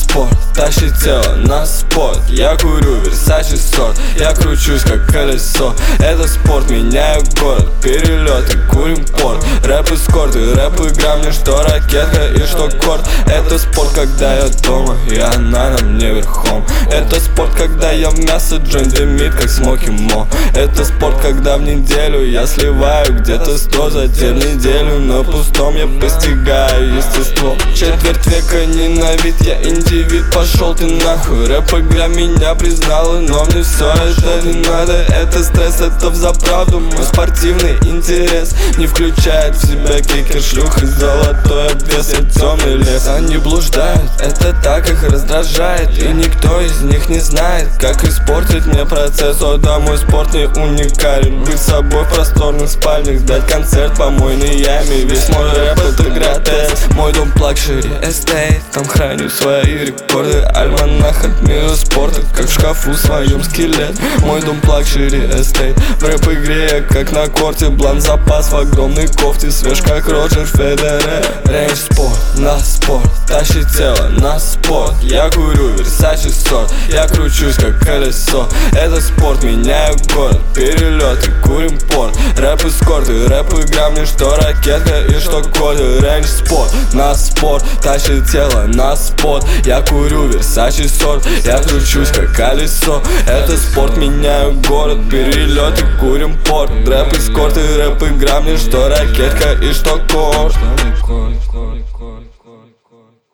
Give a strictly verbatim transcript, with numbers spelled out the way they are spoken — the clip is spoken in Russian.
спорт, тащит тело на спорт. Я курю Versace сорт, я кручусь как колесо. Это спорт, меняю город, перелеты, курим порт. Рэп эскорт и рэп игра, мне что ракетка и что корт. Это спорт, когда я дома, и она на мне верхом. Это спорт, когда я в мясо джойнт дымит, как смоки мо. Это спорт, когда в неделю я сливаю где-то сто за те неделю. На пустом я постигаю естество. Четверть века ненавид, я индивид, пошел ты нахуй. Рэп игра меня признала, но мне все это не надо. Это стресс, это взаправду мой спортивный интерес не включает в себя кикер, шлюх и золотой обвес. Я темный лес, они блуждают, это так их раздражает. И никто из них не знает, как испортить мне процесс. О да, мой спорт не уникален. Быть собой в просторных спальнях, дать концерт по мойной яме. Весь мой рэп это гротеск. Мой дом лакшери эстейт, там храню свои рекорды. Альманах от мира спорта, как в шкафу своем скелет. Мой дом лакшери эстейт, в рэп игре я как на корте. Блан запас в огромной кофте, свеж как Роджер Федерер. Рейндж спорт, на спорт, тащит тело на спорт. Я курю Versace сорт, я кручусь как колесо. Это спорт, меняю город, перелеты, курим порт. Рэп эскорт и рэп игра, мне что ракетка и что код. Рейндж спорт, на спорт, тащит тело на спорт. Я курю Versace сорт, я кручусь как колесо. Это спорт, меняю город, перелеты, курим порт. Рэп эскорт и рэп игра, мне что ракетка и что код.